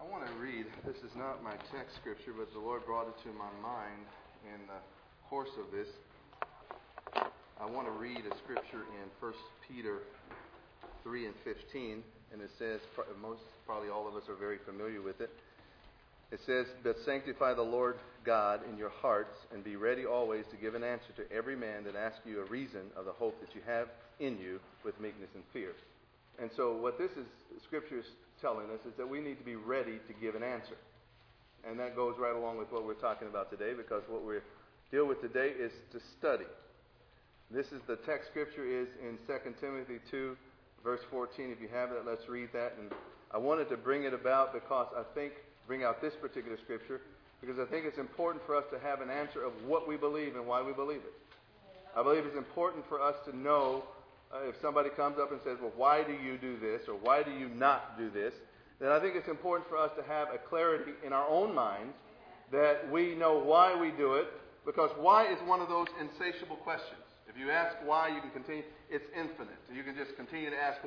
I want to read, this is not my text scripture, but the Lord brought it to my mind in the course of this. I want to read a scripture in 1 Peter 3 and 15, and it says, probably all of us are very familiar with it. It says, "But sanctify the Lord God in your hearts, and be ready always to give an answer to every man that asks you a reason of the hope that you have in you with meekness and fear." And so what this is, Scripture is telling us, is that we need to be ready to give an answer. And that goes right along with what we're talking about today, because what we deal with today is to study. This is the text Scripture is in 2 Timothy 2, verse 14. If you have that, let's read that. And I wanted to bring it about because bring out this particular Scripture, because I think it's important for us to have an answer of what we believe and why we believe it. I believe it's important for us to know if somebody comes up and says, well, why do you do this, or why do you not do this, then I think it's important for us to have a clarity in our own minds that we know why we do it, because why is one of those insatiable questions. If you ask why, you can continue, it's infinite. So you can just continue to ask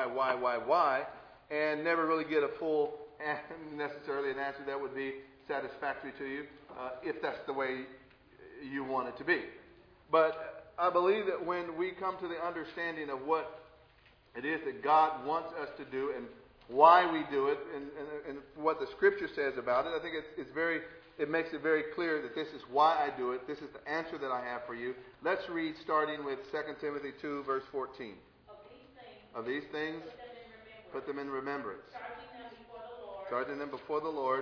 why, and never really get a full, necessarily an answer that would be satisfactory to you, if that's the way you want it to be. But I believe that when we come to the understanding of what it is that God wants us to do and why we do it and what the Scripture says about it, I think it makes it very clear that this is why I do it. This is the answer that I have for you. Let's read starting with 2 Timothy 2, verse 14. Of these things, put them in remembrance. Charging them before the Lord.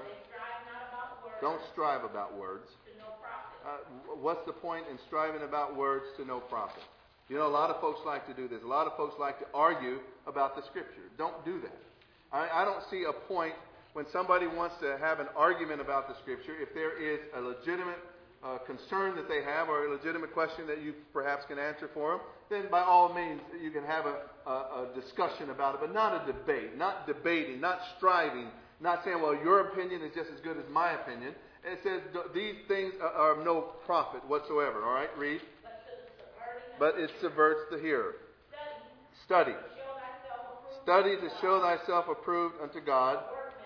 Don't strive about words. What's the point in striving about words to no profit? You know, a lot of folks like to do this. A lot of folks like to argue about the Scripture. Don't do that. I don't see a point when somebody wants to have an argument about the Scripture. If there is a legitimate concern that they have, or a legitimate question that you perhaps can answer for them, then by all means you can have a discussion about it, but not a debate, not debating, not striving, not saying, well, your opinion is just as good as my opinion. It says these things are of no profit whatsoever. All right, read. But it subverts the hearer. Study. Study to show thyself approved unto God,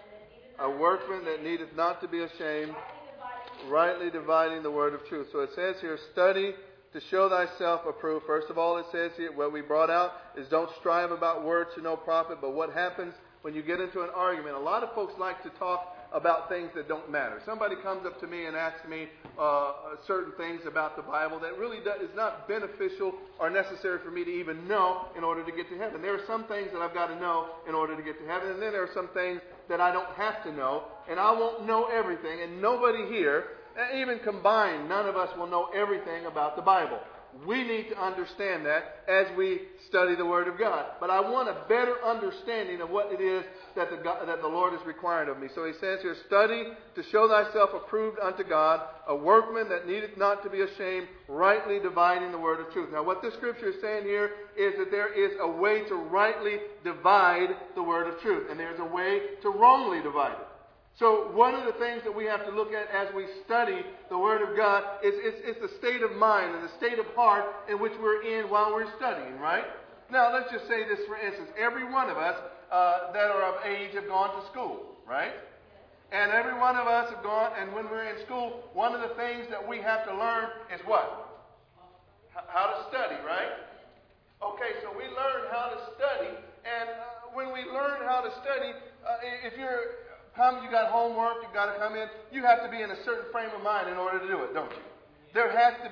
a workman that needeth not to be ashamed, rightly dividing the word of truth. So it says here, study to show thyself approved. First of all, it says here, what we brought out is don't strive about words to no profit. But what happens when you get into an argument? A lot of folks like to talk about things that don't matter. Somebody comes up to me and asks me certain things about the Bible that really is not beneficial or necessary for me to even know in order to get to heaven. There are some things that I've got to know in order to get to heaven, and then there are some things that I don't have to know, and I won't know everything, and nobody here, even combined, none of us will know everything about the Bible. We need to understand that as we study the Word of God. But I want a better understanding of what it is that the Lord is requiring of me. So he says here, study to show thyself approved unto God, a workman that needeth not to be ashamed, rightly dividing the word of truth. Now what this Scripture is saying here is that there is a way to rightly divide the word of truth, and there's a way to wrongly divide it. So one of the things that we have to look at as we study the Word of God is the state of mind and the state of heart in which we're in while we're studying, right? Now, let's just say this for instance. Every one of us that are of age have gone to school, right? And every one of us have gone, and when we're in school, one of the things that we have to learn is what? How to study, right? Okay, so we learn how to study, and when we learn how to study, if you got homework, you've got to come in, you have to be in a certain frame of mind in order to do it, don't you? There has to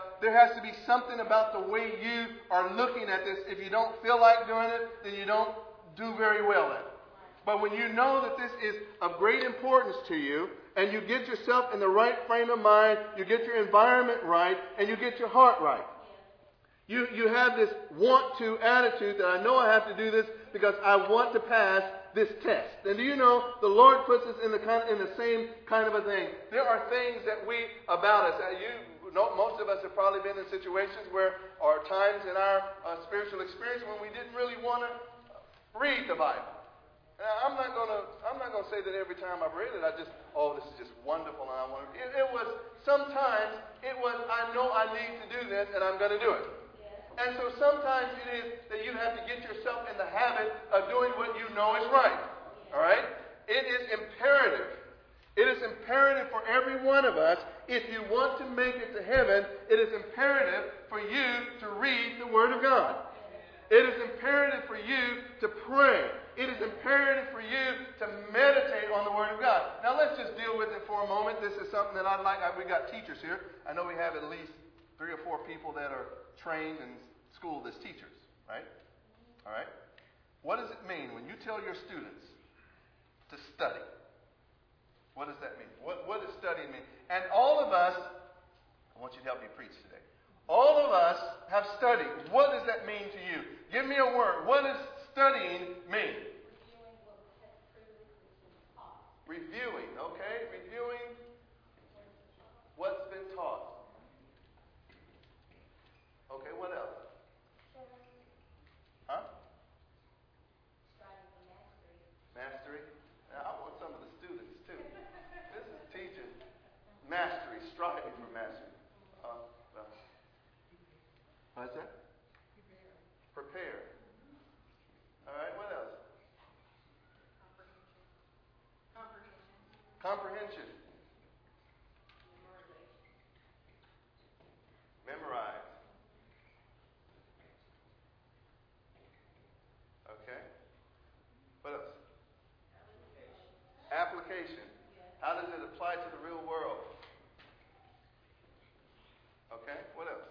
be something about the way you are looking at this. If you don't feel like doing it, then you don't do very well at it. But when you know that this is of great importance to you, and you get yourself in the right frame of mind, you get your environment right, and you get your heart right. You have this want to attitude that I know I have to do this because I want to pass this test. And do you know, the Lord puts us in the same kind of a thing. There are things that about us, most of us have probably been in situations where, or times in our spiritual experience when we didn't really want to read the Bible. Now, I'm not going to say that every time I've read it, this is just wonderful, and I want to. Sometimes I know I need to do this, and I'm going to do it. And so sometimes it is that you have to get yourself in the habit of doing what you know is right. All right? It is imperative. It is imperative for every one of us, if you want to make it to heaven, it is imperative for you to read the Word of God. It is imperative for you to pray. It is imperative for you to meditate on the Word of God. Now let's just deal with it for a moment. This is something that I'd like. We got teachers here. I know we have at least 3 or 4 people that are trained and schooled as teachers, right? All right? What does it mean when you tell your students to study? What does that mean? What does studying mean? And all of us, I want you to help me preach today. All of us have studied. What does that mean to you? Give me a word. What does studying mean? Reviewing, okay? Reviewing what's been taught. Okay, what else? Huh? Mastery. Now, I want some of the students, too. This is teaching mastery, striving for mastery. What's that? Prepare. All right, what else? Comprehension. Memorize. Okay. What else? Application. How does it apply to the real world? Okay. What else?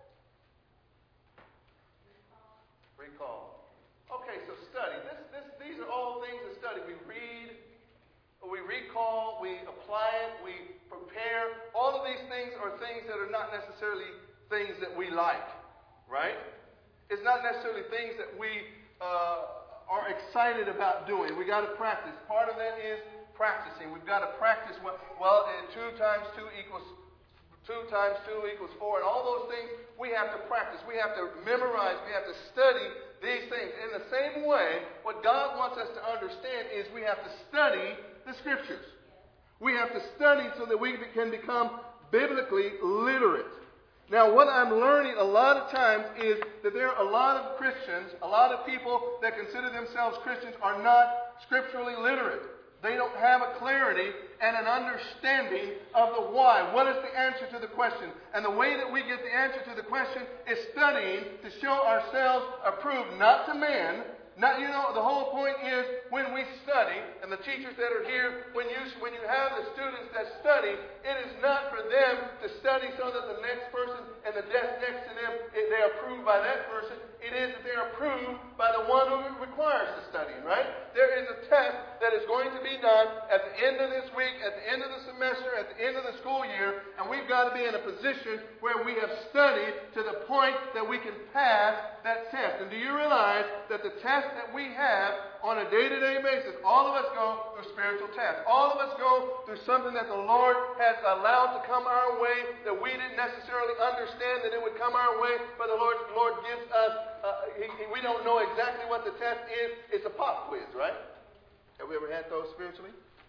Recall. Okay, so study. These are all things to study. We read, we recall, we apply it, we prepare. All of these things are things that are not necessarily things that we like, right? It's not necessarily things that we are excited about doing. We got to practice. Part of that is practicing. We've got to practice. 2 times 2 equals 2 times 2 equals 4, and all those things we have to practice. We have to memorize. We have to study these things. In the same way, what God wants us to understand is we have to study the Scriptures. We have to study so that we can become biblically literate. Now, what I'm learning a lot of times is that there are a lot of Christians, a lot of people that consider themselves Christians are not scripturally literate. They don't have a clarity and an understanding of the why. What is the answer to the question? And the way that we get the answer to the question is studying to show ourselves approved, not to man. The whole point is when we study, and the teachers that are here, when you have the students that study, it is not for them to study so that the next person and the desk next to them, they're approved by that person. It is that they're approved by the one who requires the studying, right? There is a test that is going to be done at the end of this week, at the end of the semester, at the end of the school year, and we've got to be in a position where we have studied to the point that we can pass that test. And do you realize that the test that we have on a day-to-day basis, all of us go through spiritual tests. All of us go through something that the Lord has allowed to come our way that we didn't necessarily understand that it would come our way, but the Lord gives us, we don't know exactly what the test is. It's a pop quiz, right? Have we ever had those spiritually?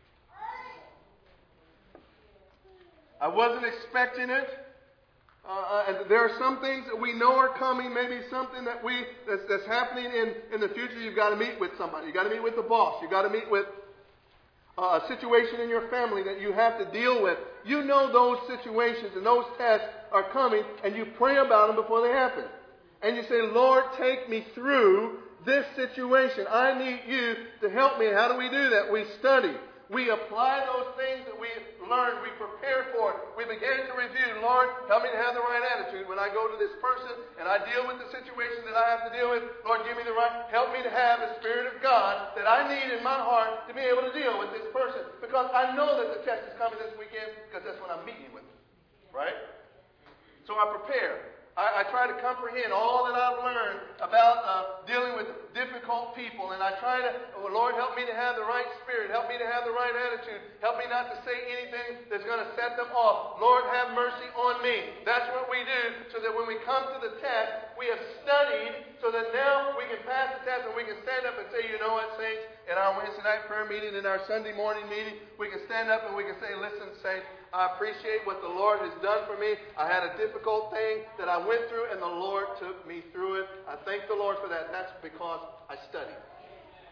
I wasn't expecting it. And there are some things that we know are coming, maybe something that's happening in the future. You've got to meet with somebody. You've got to meet with the boss. You've got to meet with a situation in your family that you have to deal with. You know those situations and those tests are coming, and you pray about them before they happen. And you say, Lord, take me through this situation. I need you to help me. How do we do that? We study. We apply those things that we learned. We prepare for it. We begin to review. Lord, help me to have the right attitude when I go to this person and I deal with the situation that I have to deal with. Lord, give me the right. Help me to have the Spirit of God that I need in my heart to be able to deal with this person. Because I know that the test is coming this weekend because that's when I'm meeting with them. Right? So I prepare. I try to comprehend all that I've learned about dealing with difficult people. And I try to, Lord, help me to have the right spirit. Help me to have the right attitude. Help me not to say anything that's going to set them off. Lord, have mercy on me. That's what we do so that when we come to the test, we have studied so that now we can pass the test and we can stand up and say, you know what, saints, in our Wednesday night prayer meeting, in our Sunday morning meeting, we can stand up and we can say, listen, saints, I appreciate what the Lord has done for me. I had a difficult thing that I went through, and the Lord took me through it. I thank the Lord for that. That's because I studied.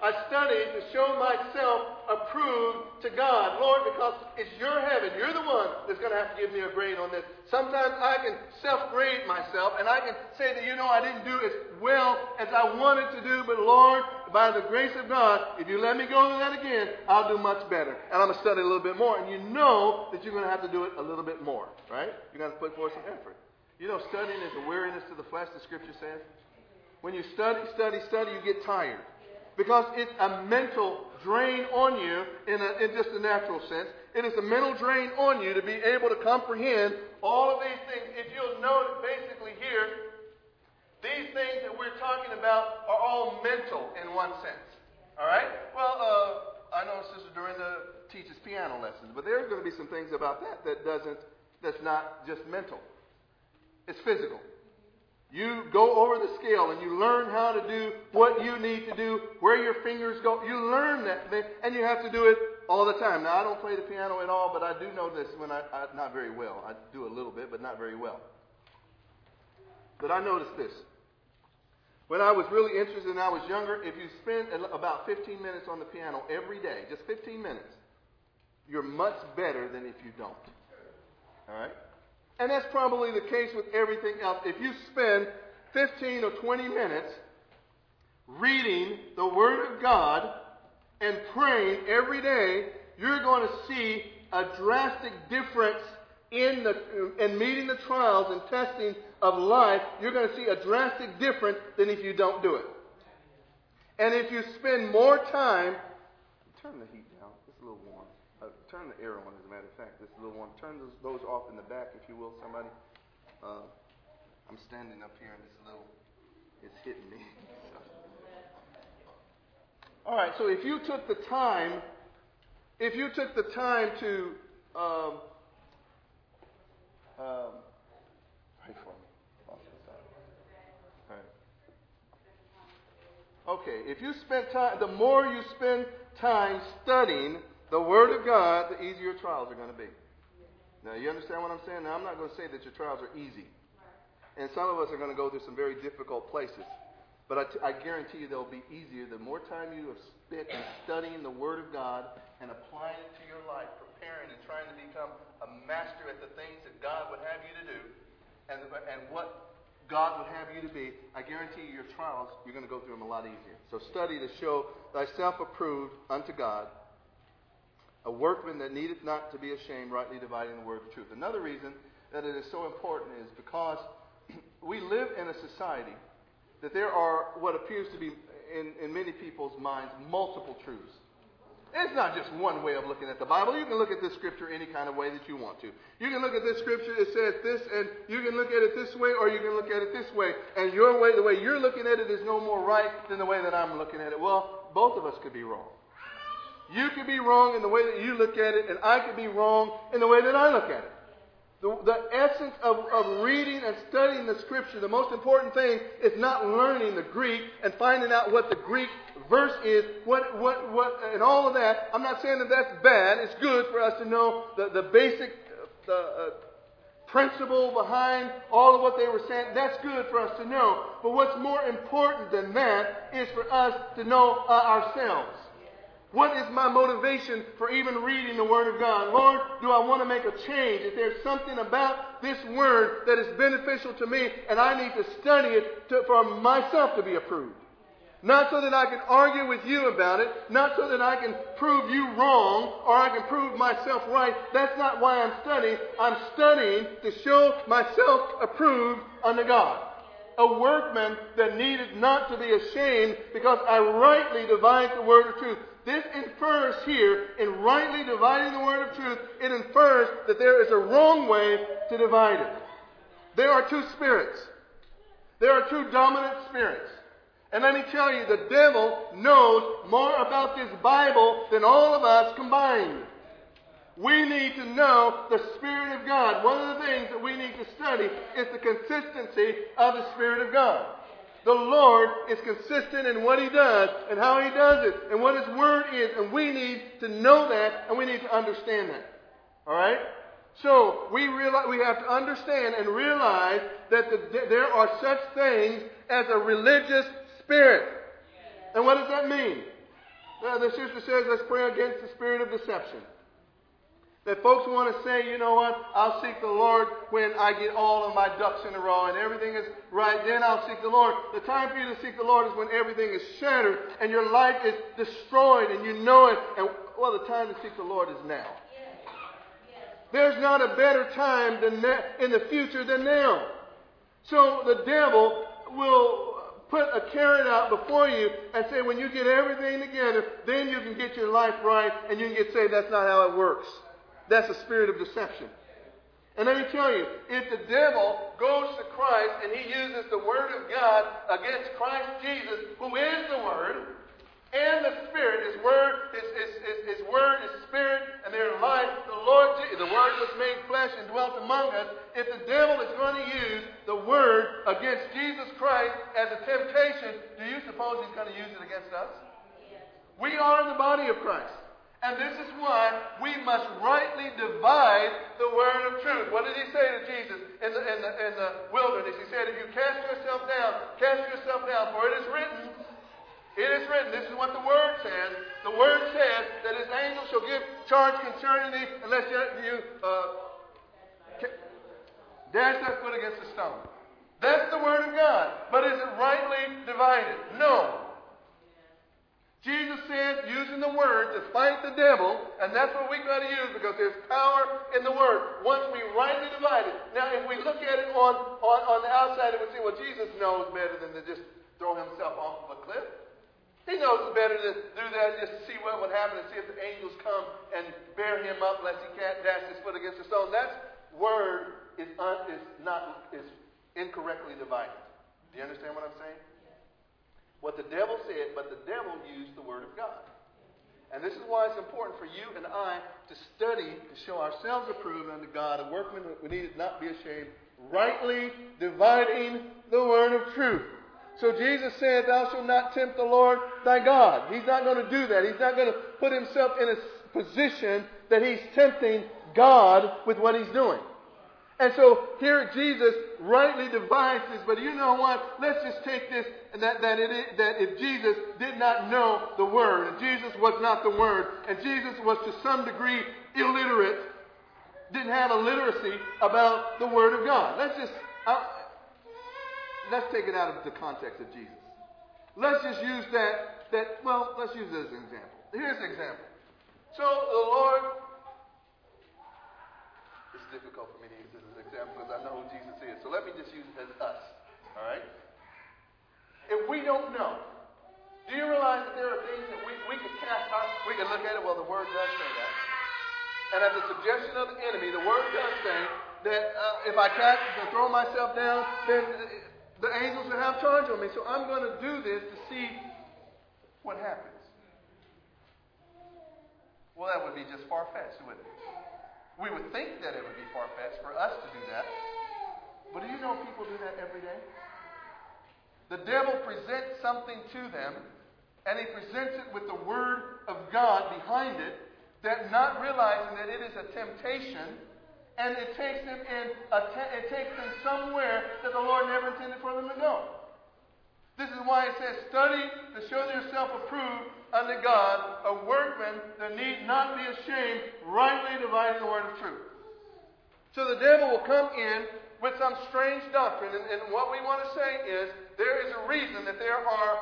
I study to show myself approved to God. Lord, because it's your heaven. You're the one that's going to have to give me a grade on this. Sometimes I can self-grade myself, and I can say that, I didn't do as well as I wanted to do, but Lord, by the grace of God, if you let me go through that again, I'll do much better. And I'm going to study a little bit more. And you know that you're going to have to do it a little bit more, right? You're going to put forth some effort. Studying is a weariness to the flesh, the Scripture says. When you study, you get tired. Because it's a mental drain on you in just a natural sense. It is a mental drain on you to be able to comprehend all of these things. If you'll note basically here, these things that we're talking about are all mental in one sense. All right? Well, I know Sister Dorinda teaches piano lessons, but there's going to be some things about that's not just mental. It's physical. You go over the scale and you learn how to do what you need to do, where your fingers go. You learn that thing, and you have to do it all the time. Now, I don't play the piano at all, but I do know this when not very well. I do a little bit, but not very well. But I noticed this. When I was really interested and I was younger, if you spend about 15 minutes on the piano every day, just 15 minutes, you're much better than if you don't. All right? And that's probably the case with everything else. If you spend 15 or 20 minutes reading the Word of God and praying every day, you're going to see a drastic difference in meeting the trials and testing of life. You're going to see a drastic difference than if you don't do it. And if you spend more time, turn the heat down. It's a little warm. Turn the air on, as a matter of fact. This little one. Turn those off in the back, if you will, somebody. I'm standing up here, and it's hitting me. All right. So if you took the time to pray for me. All right. Okay. If you spend time, the more you spend time studying the Word of God, the easier trials are going to be. Now, you understand what I'm saying? Now, I'm not going to say that your trials are easy. And some of us are going to go through some very difficult places. But I guarantee you they'll be easier the more time you have spent in studying the Word of God and applying it to your life, preparing and trying to become a master at the things that God would have you to do and what God would have you to be. I guarantee you your trials, you're going to go through them a lot easier. So study to show thyself approved unto God, a workman that needeth not to be ashamed, rightly dividing the word of truth. Another reason that it is so important is because we live in a society that there are what appears to be, in many people's minds, multiple truths. It's not just one way of looking at the Bible. You can look at this scripture any kind of way that you want to. You can look at this scripture, it says this, and you can look at it this way, or you can look at it this way. And your way, the way you're looking at it, is no more right than the way that I'm looking at it. Well, both of us could be wrong. You could be wrong in the way that you look at it, and I could be wrong in the way that I look at it. The essence of reading and studying the Scripture, the most important thing is not learning the Greek and finding out what the Greek verse is, and all of that. I'm not saying that that's bad. It's good for us to know the basic principle behind all of what they were saying. That's good for us to know. But what's more important than that is for us to know ourselves. What is my motivation for even reading the Word of God? Lord, do I want to make a change? If there's something about this Word that is beneficial to me and I need to study it for myself to be approved. Not so that I can argue with you about it. Not so that I can prove you wrong or I can prove myself right. That's not why I'm studying. I'm studying to show myself approved unto God. A workman that needed not to be ashamed because I rightly divide the word of truth. This infers here, in rightly dividing the word of truth, it infers that there is a wrong way to divide it. There are two spirits. There are two dominant spirits. And let me tell you, the devil knows more about this Bible than all of us combined. We need to know the Spirit of God. One of the things that we need to study is the consistency of the Spirit of God. The Lord is consistent in what He does and how He does it and what His Word is. And we need to know that and we need to understand that. All right? So we have to understand and realize that there are such things as a religious spirit. And what does that mean? The sister says, let's pray against the spirit of deception. That folks want to say, you know what, I'll seek the Lord when I get all of my ducks in a row and everything is right, then I'll seek the Lord. The time for you to seek the Lord is when everything is shattered and your life is destroyed and you know it. And, well, the time to seek the Lord is now. There's not a better time in the future than now. So the devil will put a carrot out before you and say, when you get everything together, then you can get your life right and you can get saved. That's not how it works. That's a spirit of deception. And let me tell you, if the devil goes to Christ and he uses the Word of God against Christ Jesus, who is the Word, and the Spirit, His Word is Spirit, and their life, the Word was made flesh and dwelt among us. If the devil is going to use the Word against Jesus Christ as a temptation, do you suppose he's going to use it against us? Yes. We are in the body of Christ. And this is why we must rightly divide the word of truth. What did he say to Jesus in the wilderness? He said, if you cast yourself down, for it is written, this is what the word says. The word says that his angel shall give charge concerning thee, unless you dash thy foot against a stone. That's the word of God. But is it rightly divided? No. Jesus said, using the Word to fight the devil, and that's what we've got to use because there's power in the Word once we rightly divide it. Now, if we look at it on the outside, it would say, well, Jesus knows better than to just throw himself off of a cliff. He knows it's better to do that just to see what would happen and see if the angels come and bear him up lest he can't dash his foot against a stone. That Word is incorrectly divided. Do you understand what I'm saying? What the devil said, but the devil used the Word of God. And this is why it's important for you and I to study, to show ourselves approved unto God, a workman that we need to not be ashamed, rightly dividing the Word of truth. So Jesus said, thou shalt not tempt the Lord thy God. He's not going to do that. He's not going to put himself in a position that he's tempting God with what he's doing. And so here Jesus rightly divides this, but you know what? Let's just take this that if Jesus did not know the Word, and Jesus was not the Word, and Jesus was to some degree illiterate, didn't have a literacy about the Word of God. Let's take it out of the context of Jesus. Let's just use let's use it as an example. Here's an example. So the Lord, it's difficult for me to use this as an example because I know who Jesus is. So let me just use it as us. All right? If we don't know, do you realize that there are things that we can cast out? We can look at it, well, the Word does say that. And at the suggestion of the enemy, the Word does say that if I throw myself down, then the angels will have charge of me. So I'm going to do this to see what happens. Well, that would be just far-fetched, wouldn't it? We would think that it would be far-fetched for us to do that. But do you know people do that every day? The devil presents something to them, and he presents it with the Word of God behind it, that not realizing that it is a temptation, and it takes them somewhere that the Lord never intended for them to go. This is why it says, study to show yourself approved unto God, a workman that need not be ashamed, rightly dividing the word of truth. So the devil will come in with some strange doctrine, and what we want to say is, there is a reason that there are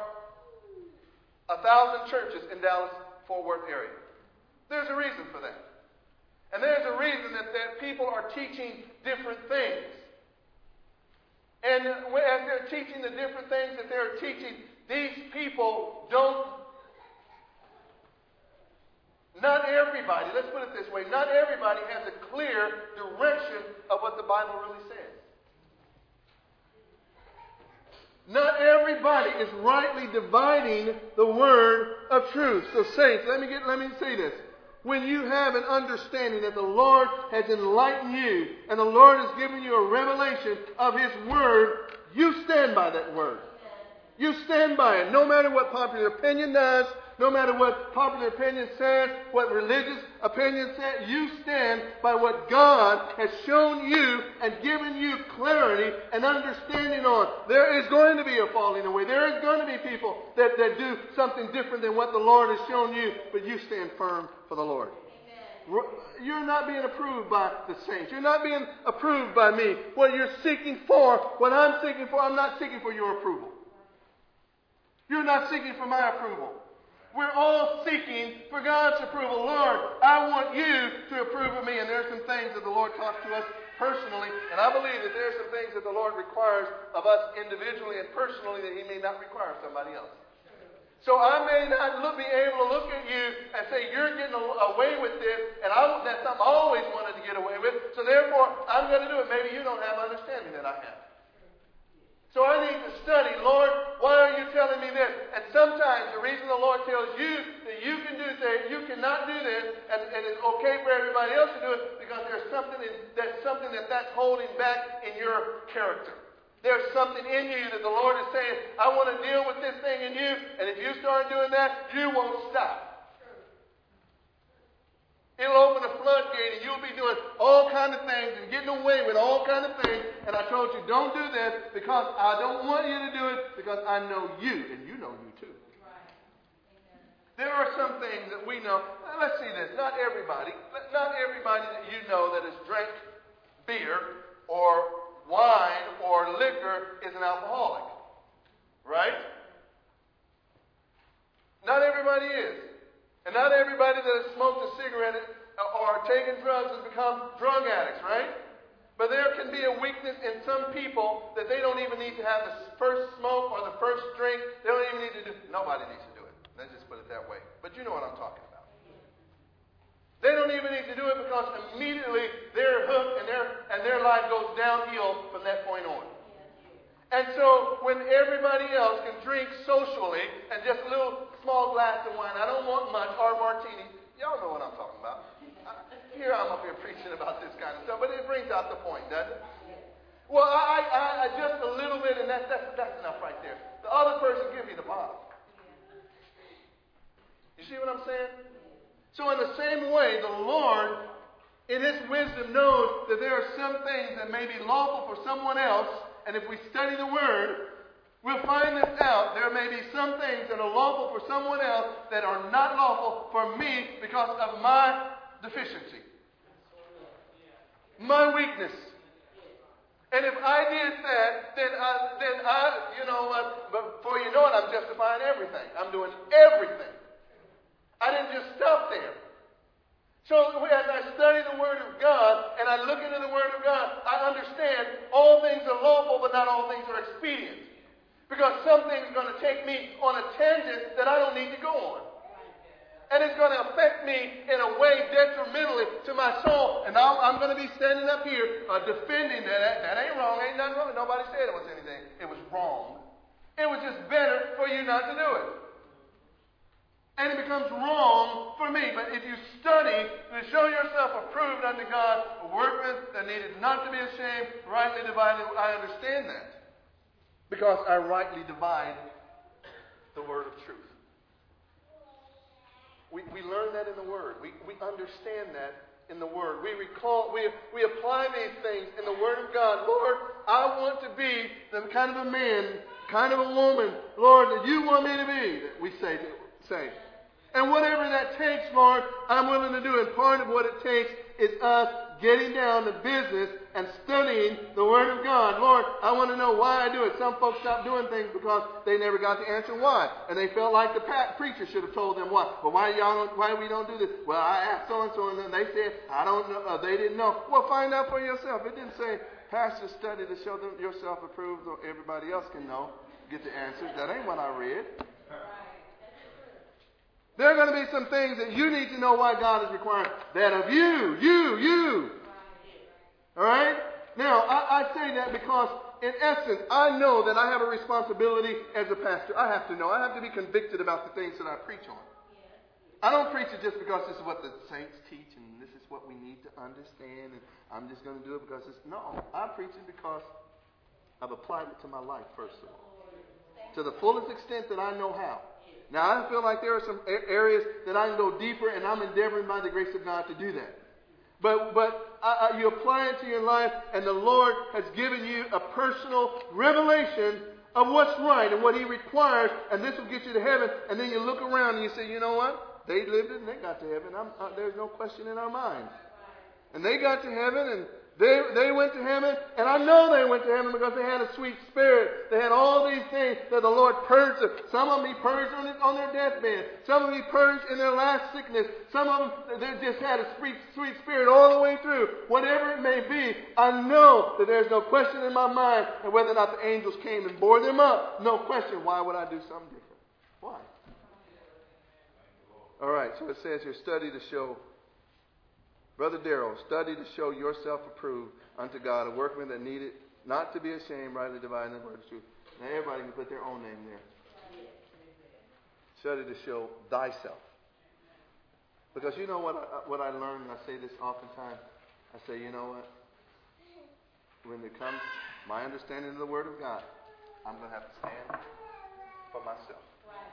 1,000 churches in Dallas-Fort Worth area. There's a reason for that. And there's a reason that people are teaching different things. And as they're teaching the different things that they're teaching, these people not everybody, let's put it this way, not everybody has a clear direction of what the Bible really says. Not everybody is rightly dividing the word of truth. So saints, let me say this. When you have an understanding that the Lord has enlightened you and the Lord has given you a revelation of His Word, you stand by that Word. You stand by it. No matter what popular opinion does, no matter what popular opinion says, what religious opinion says, you stand by what God has shown you and given you clarity and understanding on. There is going to be a falling away. There is going to be people that do something different than what the Lord has shown you, but you stand firm for the Lord. You're not being approved by the saints. You're not being approved by me. What you're seeking for, what I'm seeking for, I'm not seeking for your approval. You're not seeking for my approval. We're all seeking for God's approval. Lord, I want you to approve of me. And there's some things that the Lord talks to us personally. And I believe that there's some things that the Lord requires of us individually and personally that He may not require of somebody else. So I may not be able to look at you and say, you're getting away with this, and that's something I always wanted to get away with, so therefore I'm going to do it. Maybe you don't have understanding that I have. So I need to study, Lord, why are you telling me this? And sometimes the reason the Lord tells you that you can do this, you cannot do this, and it's okay for everybody else to do it, because there's something that's holding back in your character. There's something in you that the Lord is saying, I want to deal with this thing in you, and if you start doing that, you won't stop. It'll open a floodgate, and you'll be doing all kinds of things and getting away with all kinds of things. And I told you, don't do this because I don't want you to do it, because I know you, and you know you too. There are some things that we know. Now, let's see this. Not everybody that you know that has drank beer or wine or liquor is an alcoholic. Right? Not everybody is. And not everybody that has smoked a cigarette or taken drugs has become drug addicts, right? But there can be a weakness in some people that they don't even need to have the first smoke or the first drink. They don't even need to do. Nobody needs to do it. Let's just put it that way. But you know what I'm talking about. They don't even need to do it because immediately they're hooked and their life goes downhill from that point on. And so when everybody else can drink socially and just a little small glass of wine, I don't want much, or martini, y'all know what I'm talking about. Here I'm up here preaching about this kind of stuff, but it brings out the point, doesn't it? Well, I just a little bit, and that's enough right there. The other person give me the bottle. You see what I'm saying? So in the same way, the Lord, in His wisdom, knows that there are some things that may be lawful for someone else, and if we study the Word, we'll find this out. There may be some things that are lawful for someone else that are not lawful for me because of my deficiency, my weakness. And if I did that, then I, you know, before you know it, I'm justifying everything. I'm doing everything. I didn't just stop there. So as I study the Word of God and I look into the Word of God, I understand all things are lawful, but not all things are expedient. Because some things are going to take me on a tangent that I don't need to go on. And it's going to affect me in a way detrimentally to my soul. And I'm going to be standing up here defending that. That ain't wrong. Ain't nothing wrong. Nobody said it was anything. It was wrong. It was just better for you not to do it. And it becomes wrong for me. But if you study to show yourself approved unto God, a workman that needed not to be ashamed, rightly divided, I understand that. Because I rightly divide the word of truth. We learn that in the Word. We understand that in the Word. We apply these things in the Word of God. Lord, I want to be the kind of a man, kind of a woman, Lord, that you want me to be, we say. And whatever that takes, Lord, I'm willing to do. And part of what it takes is us getting down to business and studying the Word of God. Lord, I want to know why I do it. Some folks stop doing things because they never got the answer why. And they felt like the preacher should have told them why. But why we don't do this? Well, I asked so-and-so, and then they said, I don't know. They didn't know. Well, find out for yourself. It didn't say, Pastor, study to show them yourself approved so everybody else can know, get the answers. That ain't what I read. There are going to be some things that you need to know why God is requiring that of you. All right? Now, I say that because, in essence, I know that I have a responsibility as a pastor. I have to know. I have to be convicted about the things that I preach on. I don't preach it just because this is what the saints teach and this is what we need to understand and I'm just going to do it because it's... No, I preach it because I've applied it to my life, first of all. To the fullest extent that I know how. Now, I feel like there are some areas that I can go deeper, and I'm endeavoring by the grace of God to do that. But you apply it to your life, and the Lord has given you a personal revelation of what's right and what He requires, and this will get you to heaven. And then you look around and you say, you know what? They lived it and they got to heaven. There's no question in our minds. And they got to heaven, and they went to heaven, and I know they went to heaven because they had a sweet spirit. They had all these things that the Lord purged them. Some of them He purged on their deathbed. Some of them He purged in their last sickness. Some of them, they just had a sweet spirit all the way through. Whatever it may be, I know that there's no question in my mind of whether or not the angels came and bore them up. No question. Why would I do something different? Why? All right, so it says here, study to show... Brother Darrell, study to show yourself approved unto God, a workman that needed not to be ashamed, rightly dividing the word of truth. Now everybody can put their own name there. Study to show thyself. Because you know what I learned, and I say this oftentimes, I say, you know what? When it comes my understanding of the Word of God, I'm going to have to stand for myself.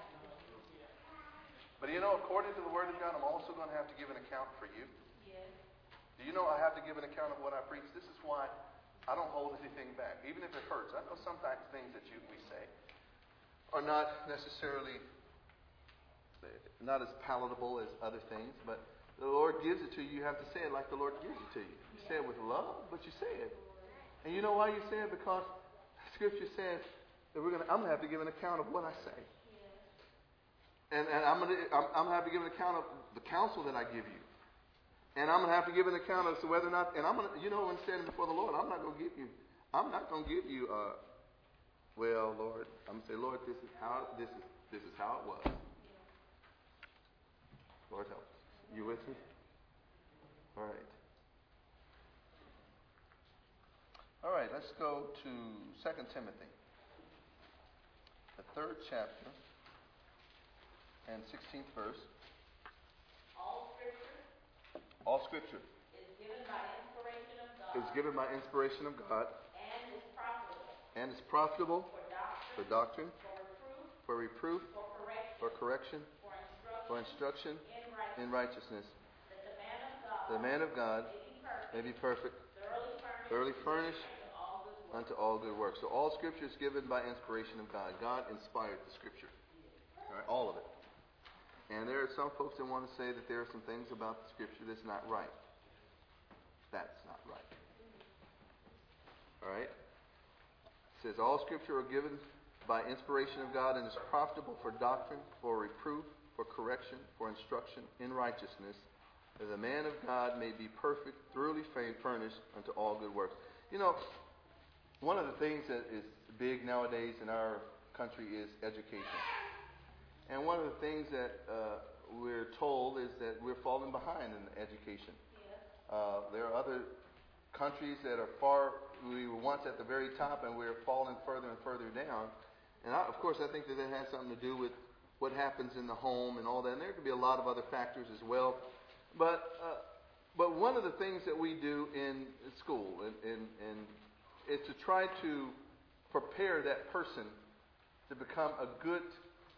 But you know, according to the Word of God, I'm also going to have to give an account for you. Do you know I have to give an account of what I preach? This is why I don't hold anything back, even if it hurts. I know sometimes things that we say are not necessarily not as palatable as other things, but the Lord gives it to you. You have to say it like the Lord gives it to you. You say it with love, but you say it. And you know why you say it? Because Scripture says that I'm going to have to give an account of what I say. And I'm going to have to give an account of the counsel that I give you. And I'm going to have to give an account as to whether or not, and I'm going to, when standing before the Lord, I'm not going to give you, well, Lord, I'm going to say, Lord, this is how it was. Lord, help us. You with me? All right. All right, let's go to 2 Timothy, the 3rd chapter and 16th verse. All Scripture is given by inspiration of God. And is profitable for doctrine, for reproof, for correction, for instruction in righteousness, that the man of God may be perfect, thoroughly furnished unto all good works. So all Scripture is given by inspiration of God. God inspired the Scripture. All right, all of it. And there are some folks that want to say that there are some things about the Scripture that's not right. That's not right. All right? It says, all Scripture are given by inspiration of God and is profitable for doctrine, for reproof, for correction, for instruction in righteousness, that the man of God may be perfect, thoroughly furnished unto all good works. You know, one of the things that is big nowadays in our country is education. And one of the things that we're told is that we're falling behind in education. There are other countries that are we were once at the very top and we're falling further and further down. And of course, I think that has something to do with what happens in the home and all that. And there could be a lot of other factors as well. But one of the things that we do in school and is to try to prepare that person to become a good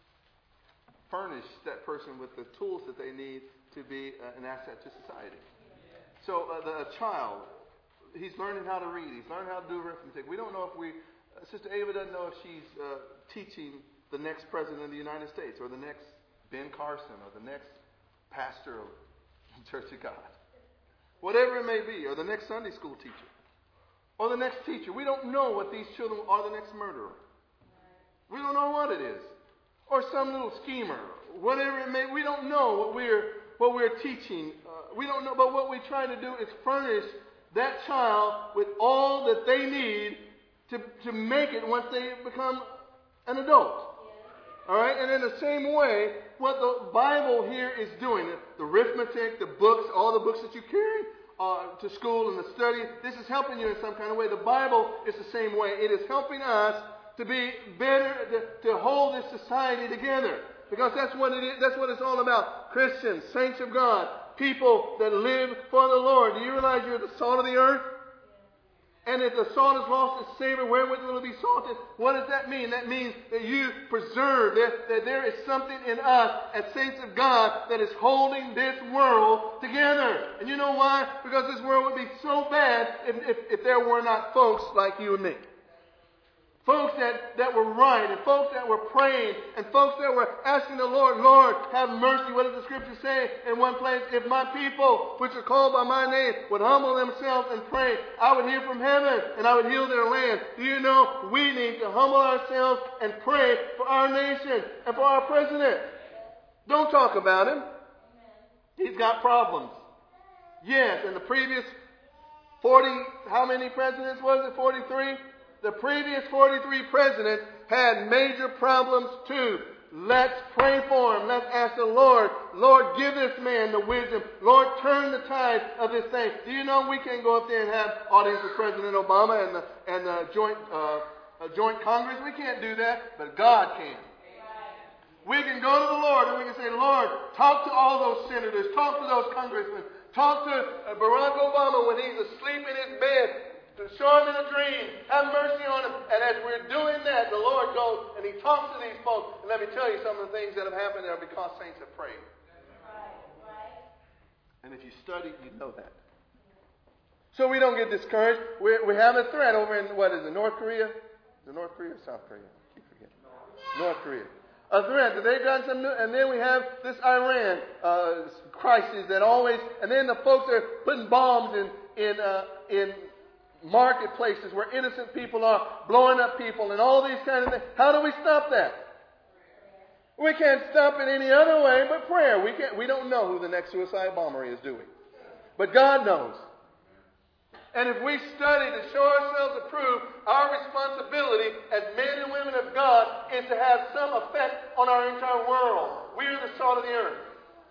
furnish that person with the tools that they need to be an asset to society. So a child, he's learning how to read. He's learning how to do arithmetic. We don't know if Sister Ava doesn't know if she's teaching the next president of the United States or the next Ben Carson or the next pastor of the Church of God. Whatever it may be, or the next Sunday school teacher. Or the next teacher. We don't know what these children are, the next murderer. We don't know what it is. Or some little schemer, whatever it may. We don't know what we're teaching. We don't know, but what we try to do is furnish that child with all that they need to make it once they become an adult. All right, and in the same way, what the Bible here is doing, the arithmetic, the books, all the books that you carry to school and the study, this is helping you in some kind of way. The Bible is the same way. It is helping us to be better, to hold this society together. Because that's what it is. That's what it's all about. Christians, saints of God, people that live for the Lord. Do you realize you're the salt of the earth? And if the salt has lost its savor, wherewith will it be salted? What does that mean? That means that you preserve, that there is something in us as saints of God that is holding this world together. And you know why? Because this world would be so bad if there were not folks like you and me. Folks that were right, and folks that were praying, and folks that were asking the Lord, Lord, have mercy. What does the scripture say in one place? If my people, which are called by my name, would humble themselves and pray, I would hear from heaven, and I would heal their land. Do you know we need to humble ourselves and pray for our nation and for our president? Don't talk about him. He's got problems. Yes, and the previous 40, how many presidents was it? 43? The previous 43 presidents had major problems too. Let's pray for him. Let's ask the Lord, Lord, give this man the wisdom. Lord, turn the tide of this thing. Do you know we can't go up there and have audience with President Obama and the joint Congress? We can't do that, but God can. We can go to the Lord and we can say, Lord, talk to all those senators, talk to those congressmen, talk to Barack Obama when he's asleep in his bed. Show him in a dream. Have mercy on him. And as we're doing that, the Lord goes and He talks to these folks. And let me tell you some of the things that have happened there because saints have prayed. Right. And if you study, you know that. So we don't get discouraged. We have a threat over in, what is it, North Korea? Is it North Korea or South Korea? I keep forgetting. North Korea. A threat that they've done some new, and then we have this Iran crisis that always, and then the folks are putting bombs in marketplaces where innocent people are, blowing up people and all these kind of things. How do we stop that? We can't stop it any other way but prayer. We don't know who the next suicide bomber is, do we? But God knows. And if we study to show ourselves approved, our responsibility as men and women of God is to have some effect on our entire world. We are the salt of the earth.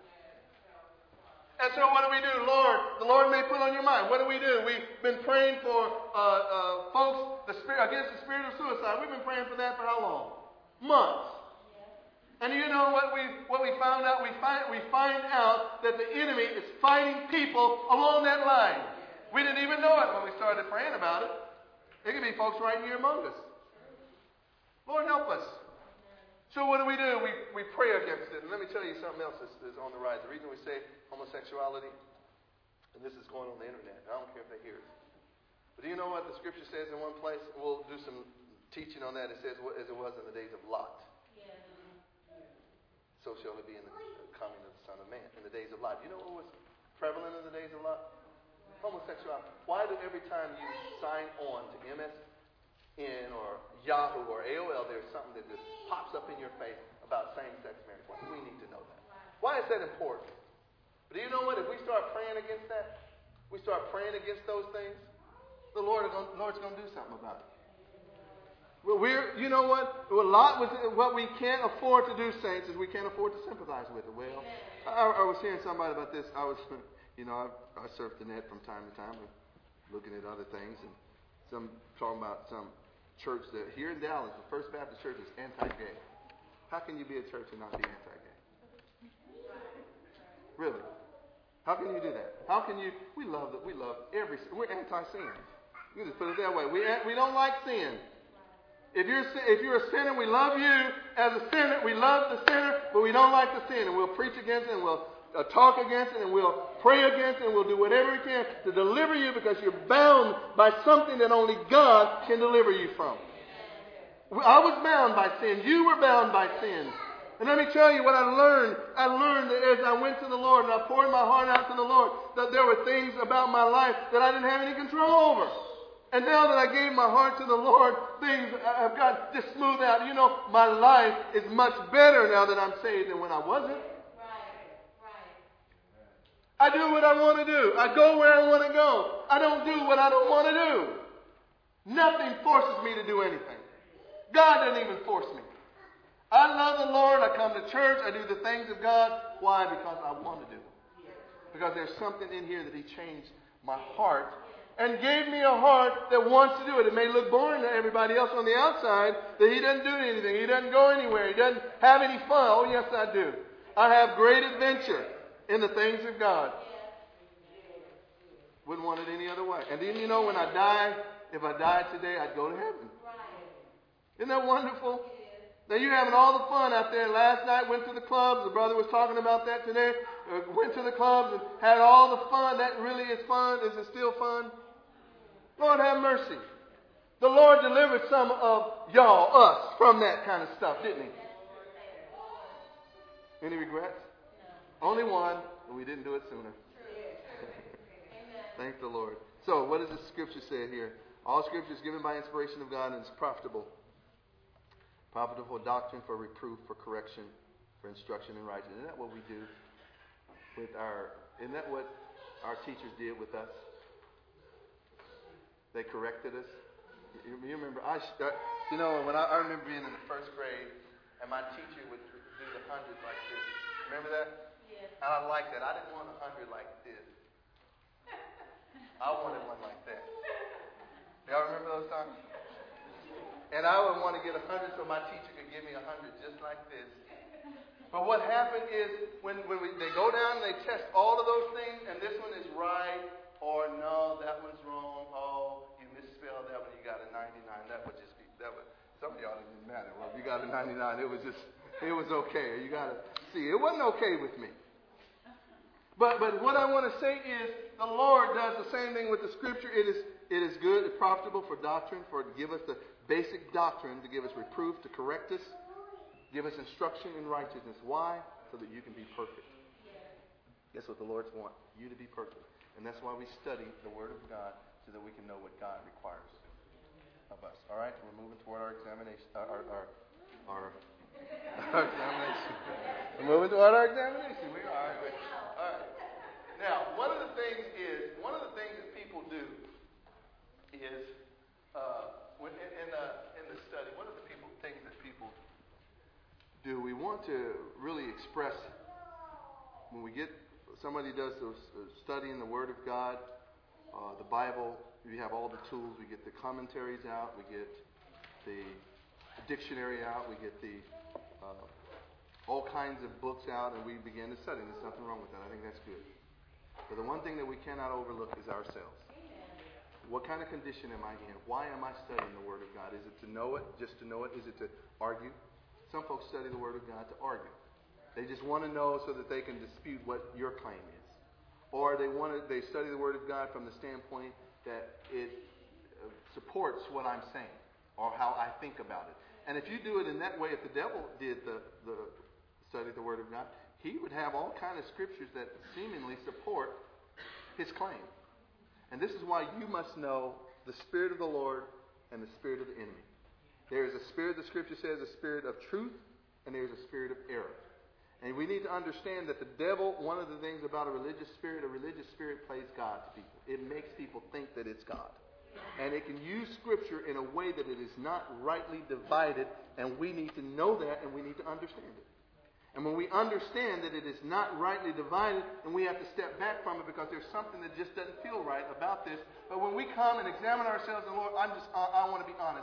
And so what do we do? The Lord may put on your mind. What do? We've been praying for folks against the spirit of suicide. We've been praying for that for how long? Months. And you know what we found out? We find out that the enemy is fighting people along that line. We didn't even know it when we started praying about it. It could be folks right here among us. Lord, help us. So what do? We pray against it. And let me tell you something else is on the rise. The reason we say homosexuality, and this is going on the internet. I don't care if they hear it. But do you know what the scripture says in one place? We'll do some teaching on that. It says, as it was in the days of Lot. Yeah. So shall it be in the coming of the Son of Man. In the days of Lot. You know what was prevalent in the days of Lot? Homosexuality. Why do every time you sign on to MSN or Yahoo or AOL, there's something that just pops up in your face about same-sex marriage? Well, we need to know that. Why is that important? But do you know what? If we start praying against that, we start praying against those things, the Lord's going to do something about it. Well, you know what? What we can't afford to do, saints, is we can't afford to sympathize with it. Well, I was hearing somebody about this. I surf the net from time to time, looking at other things, and some talking about some church that here in Dallas, the First Baptist Church is anti-gay. How can you be a church and not be anti-gay? Really? How can you do that? How can you? We love we're anti-sin. You just put it that way. We don't like sin. If you're a sinner, we love you as a sinner. We love the sinner, but we don't like the sin, and we'll preach against it, and we'll talk against it, and we'll pray against it, and we'll do whatever we can to deliver you because you're bound by something that only God can deliver you from. I was bound by sin. You were bound by sin. And let me tell you what I learned. I learned that as I went to the Lord and I poured my heart out to the Lord, that there were things about my life that I didn't have any control over. And now that I gave my heart to the Lord, things have got just smoothed out. You know, my life is much better now that I'm saved than when I wasn't. I do what I want to do. I go where I want to go. I don't do what I don't want to do. Nothing forces me to do anything. God doesn't even force me. I love the Lord. I come to church. I do the things of God. Why? Because I want to do it. Because there's something in here that He changed my heart and gave me a heart that wants to do it. It may look boring to everybody else on the outside that He doesn't do anything. He doesn't go anywhere. He doesn't have any fun. Oh, yes, I do. I have great adventure in the things of God. Wouldn't want it any other way. And then, you know, when I die, if I died today, I'd go to heaven. Isn't that wonderful? Now you're having all the fun out there. Last night went to the clubs. The brother was talking about that today. Went to the clubs and had all the fun. That really is fun. Is it still fun? Lord have mercy. The Lord delivered some of y'all, us, from that kind of stuff, didn't He? Any regrets? Only one, but we didn't do it sooner. Thank the Lord. So, what does the Scripture say here? All Scripture is given by inspiration of God and is profitable. Profitable for doctrine, for reproof, for correction, for instruction in righteousness. Isn't that what we do with isn't that what our teachers did with us? They corrected us. You remember, when I remember being in the first grade, and my teacher would do the hundreds like this. Remember that? Yeah. And I liked that. I didn't want 100 like this. I wanted one like that. Y'all remember those times? And I would want to get 100 so my teacher could give me 100 just like this. But what happened is when they go down and they test all of those things, and this one is right, or no, that one's wrong. Oh, you misspelled that one. You got a 99. That would just be some of y'all didn't matter. Well, if you got a 99, it was okay. You got to see, it wasn't okay with me. But what I want to say is the Lord does the same thing with the Scripture. It is good, it's profitable for doctrine, to give us the basic doctrine, to give us reproof, to correct us, give us instruction in righteousness. Why? So that you can be perfect. That's what the Lord's want, you to be perfect. And that's why we study the Word of God, so that we can know what God requires of us. All right? We're moving toward our examination. Our examination. We're moving toward our examination. We are. All right. Now, one of the things that people do is in the study. One of the things that people do. We want to really express when we get somebody does those studying the Word of God, the Bible. We have all the tools. We get the commentaries out. We get the dictionary out. We get the all kinds of books out, and we begin to study. There's nothing wrong with that. I think that's good. But the one thing that we cannot overlook is ourselves. What kind of condition am I in? Why am I studying the Word of God? Is it to know it, just to know it? Is it to argue? Some folks study the Word of God to argue. They just want to know so that they can dispute what your claim is. Or they study the Word of God from the standpoint that it supports what I'm saying or how I think about it. And if you do it in that way, if the devil did the study of the Word of God, he would have all kinds of scriptures that seemingly support his claim. And this is why you must know the Spirit of the Lord and the spirit of the enemy. There is a spirit, the Scripture says, a spirit of truth, and there is a spirit of error. And we need to understand that the devil, one of the things about a religious spirit plays God to people. It makes people think that it's God. And it can use Scripture in a way that it is not rightly divided, and we need to know that, and we need to understand it. And when we understand that it is not rightly divided, and we have to step back from it because there's something that just doesn't feel right about this. But when we come and examine ourselves, and Lord, I want to be honest.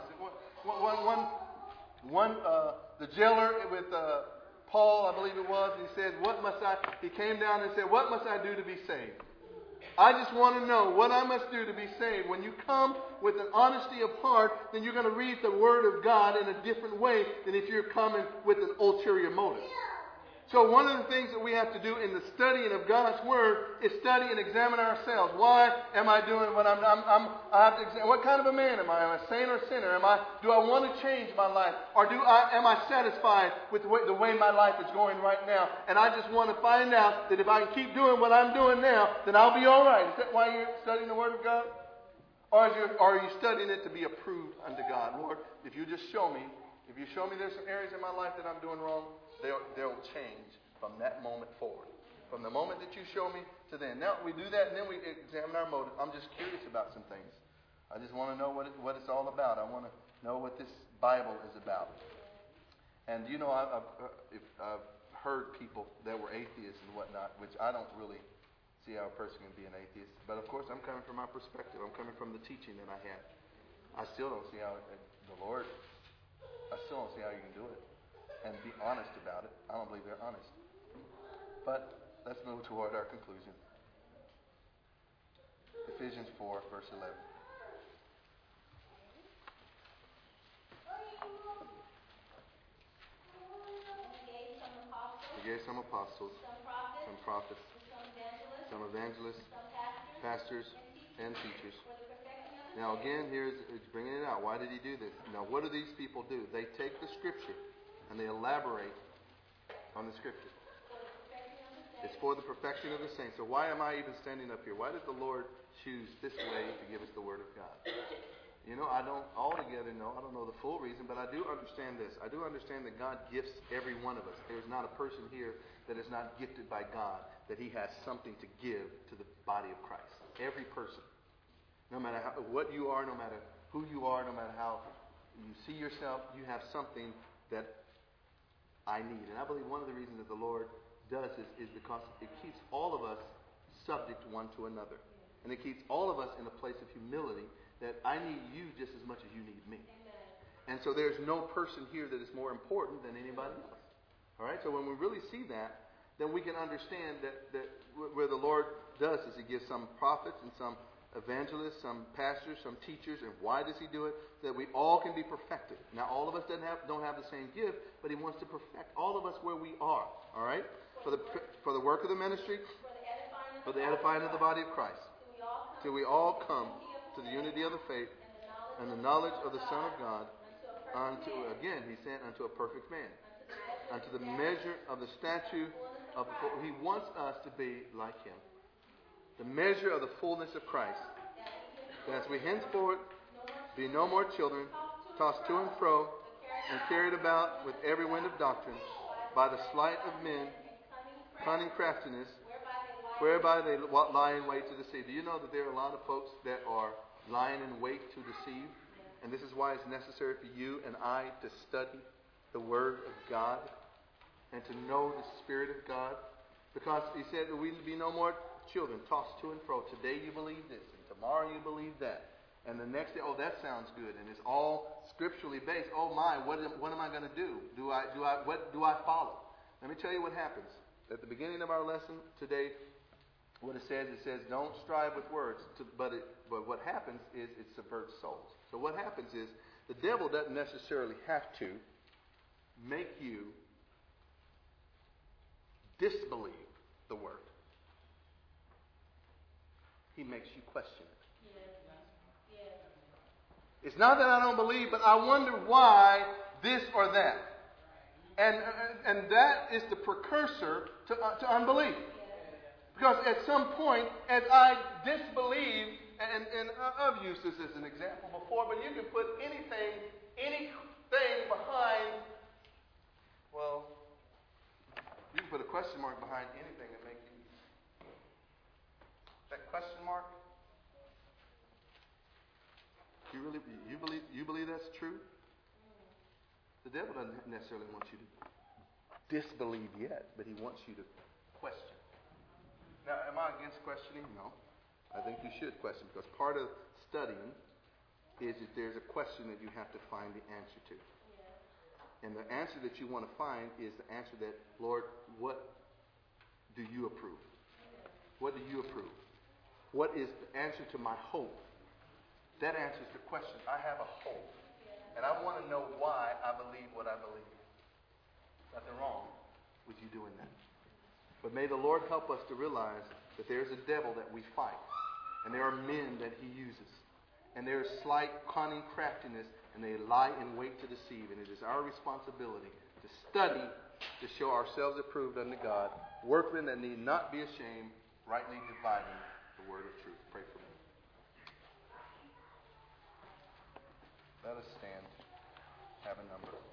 The jailer with Paul, I believe it was, he said, he came down and said, what must I do to be saved? I just want to know what I must do to be saved. When you come with an honesty of heart, then you're going to read the Word of God in a different way than if you're coming with an ulterior motive. So one of the things that we have to do in the studying of God's Word is study and examine ourselves. Why am I doing what I have to examine? What kind of a man am I? Am I a saint or a sinner? Do I want to change my life? Or am I satisfied with the way my life is going right now? And I just want to find out that if I can keep doing what I'm doing now, then I'll be all right. Is that why you're studying the Word of God? Or are you studying it to be approved unto God? Lord, if you show me there's some areas in my life that I'm doing wrong, they'll change from that moment forward. From the moment that you show me to then. Now we do that and then we examine our motive. I'm just curious about some things. I just want to know what it's all about. I want to know what this Bible is about. And I've heard people that were atheists and whatnot, which I don't really see how a person can be an atheist. But of course I'm coming from my perspective. I'm coming from the teaching that I had. I still don't see how I still don't see how you can do it and be honest about it. I don't believe they're honest. But let's move toward our conclusion. Ephesians 4, verse 11. gave some apostles, some prophets, some evangelists, pastors, and teachers. Now again, it's bringing it out. Why did he do this? Now what do these people do? They take the Scripture and they elaborate on the Scripture. It's for the perfection of the saints. So why am I even standing up here? Why did the Lord choose this way to give us the Word of God? You know, I don't altogether know. I don't know the full reason, but I do understand this. I do understand that God gifts every one of us. There's not a person here that is not gifted by God, that he has something to give to the body of Christ. Every person. No matter what you are, no matter who you are, no matter how you see yourself, you have something that I need. And I believe one of the reasons that the Lord does this is because it keeps all of us subject one to another. And it keeps all of us in a place of humility that I need you just as much as you need me. And so there's no person here that is more important than anybody else. All right? So when we really see that, then we can understand that where the Lord does is he gives some prophets and some evangelists, some pastors, some teachers. And why does he do it? So that we all can be perfected. Now, all of us don't have the same gift, but he wants to perfect all of us where we are. All right? For the work of the ministry, for the edifying of the body of Christ, till we all come to the unity of the faith and the knowledge of the Son of God, unto a perfect man, unto the measure of the stature of the full. He wants us to be like him, the measure of the fullness of Christ, that as we henceforth be no more children, tossed to and fro, and carried about with every wind of doctrine, by the sleight of men, cunning craftiness, whereby they lie in wait to deceive. Do you know that there are a lot of folks that are lying in wait to deceive? And this is why it's necessary for you and I to study the Word of God and to know the Spirit of God. Because he said that we be no more children tossed to and fro. Today you believe this, and tomorrow you believe that. And the next day, oh, that sounds good. And it's all scripturally based. Oh my, what am I going to do? What do I follow? Let me tell you what happens. At the beginning of our lesson today, what it says, don't strive with words. But what happens is it subverts souls. So what happens is the devil doesn't necessarily have to make you disbelieve the word. He makes you question it. It's not that I don't believe, but I wonder why this or that. And that is the precursor to unbelief. Because at some point, as I disbelieve, and I've used this as an example before, but you can put anything behind, well, you can put a question mark behind anything and make you, that question mark, you believe that's true? The devil doesn't necessarily want you to disbelieve yet, but he wants you to question. Now, am I against questioning? No. I think you should question, because part of studying is that there's a question that you have to find the answer to. And the answer that you want to find is the answer that, Lord, what do you approve? What do you approve? What is the answer to my hope? That answers the question. I have a hope. And I want to know why I believe what I believe. Nothing wrong with you doing that. But may the Lord help us to realize that there's a devil that we fight. And there are men that he uses. And there is slight cunning craftiness, and they lie in wait to deceive. And it is our responsibility to study to show ourselves approved unto God, workmen that need not be ashamed, rightly dividing the word of truth. Pray for me. Let us stand. Have a number.